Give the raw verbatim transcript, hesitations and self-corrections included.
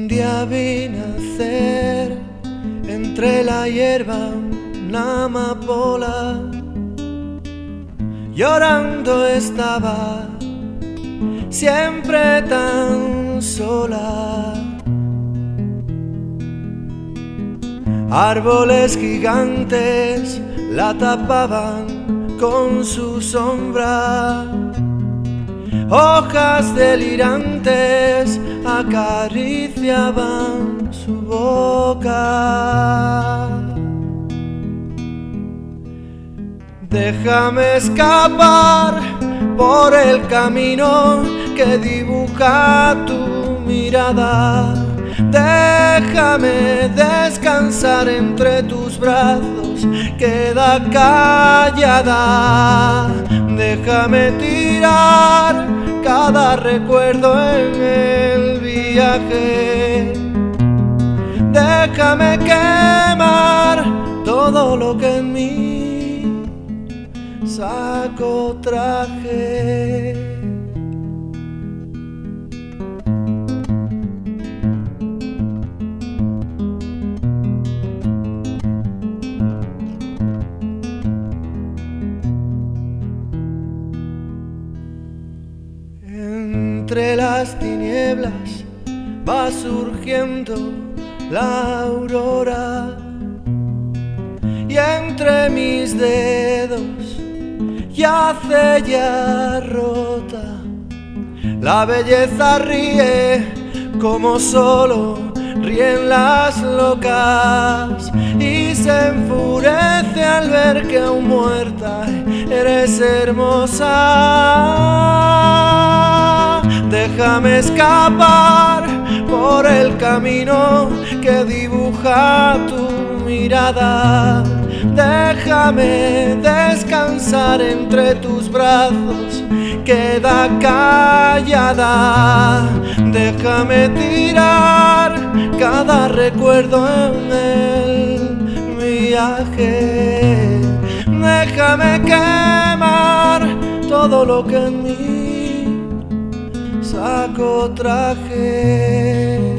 Un día vi nacer entre la hierba una amapola, llorando estaba, siempre tan sola. Árboles gigantes la tapaban con su sombra, hojas delirantes acariciaban su boca. Déjame escapar por el camino que dibuja tu mirada. Déjame descansar entre tus brazos, queda callada. Déjame tirar cada recuerdo en el viaje. Déjame quemar todo lo que en mí saco traje. Entre las tinieblas va surgiendo la aurora, y entre mis dedos yace ya rota. La belleza ríe como solo ríen las locas, y se enfurece al ver que aún muerta eres hermosa. Déjame escapar por el camino que dibuja tu mirada. Déjame descansar entre tus brazos, queda callada. Déjame tirar cada recuerdo en el viaje. Déjame quemar todo lo que en mí saco traje.